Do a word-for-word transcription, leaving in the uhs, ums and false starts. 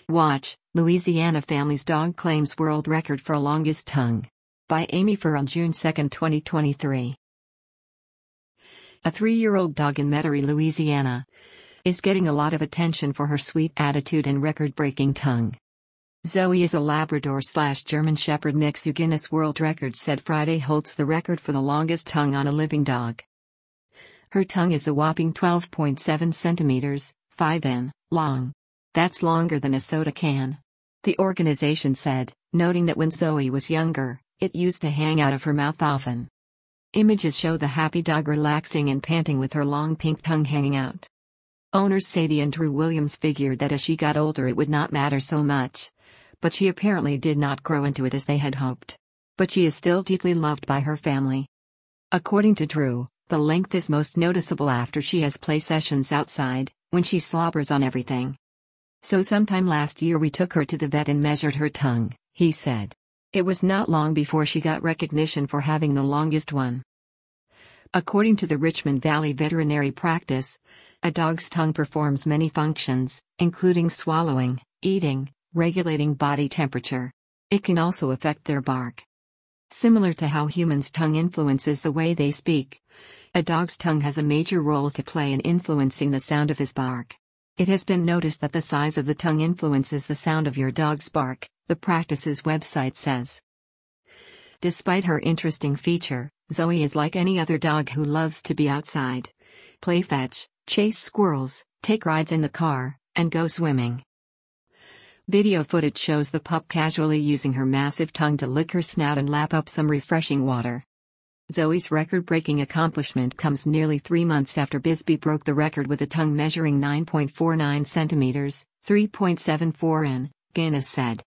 Watch, Louisiana family's dog claims world record for longest tongue. By Amy Fur on June second, twenty twenty-three. A three-year-old dog in Metairie, Louisiana, is getting a lot of attention for her sweet attitude and record-breaking tongue. Zoe is a Labrador-slash-German Shepherd mix who Guinness World Records said Friday holds the record for the longest tongue on a living dog. Her tongue is a whopping twelve point seven centimeters, five inches, long. That's longer than a soda can. The organization said, noting that when Zoe was younger, it used to hang out of her mouth often. Images show the happy dog relaxing and panting with her long pink tongue hanging out. Owners Sadie and Drew Williams figured that as she got older it would not matter so much. But she apparently did not grow into it as they had hoped. But she is still deeply loved by her family. According to Drew, the length is most noticeable after she has play sessions outside, when she slobbers on everything. So sometime last year we took her to the vet and measured her tongue, he said. It was not long before she got recognition for having the longest one. According to the Richmond Valley Veterinary Practice, a dog's tongue performs many functions, including swallowing, eating, regulating body temperature. It can also affect their bark. Similar to how humans' tongue influences the way they speak, a dog's tongue has a major role to play in influencing the sound of his bark. It has been noticed that the size of the tongue influences the sound of your dog's bark, the practice's website says. Despite her interesting feature, Zoe is like any other dog who loves to be outside. Play fetch, chase squirrels, take rides in the car, and go swimming. Video footage shows the pup casually using her massive tongue to lick her snout and lap up some refreshing water. Zoe's record-breaking accomplishment comes nearly three months after Bisbee broke the record with a tongue measuring nine point four nine centimeters, three point seven four inches, Guinness said.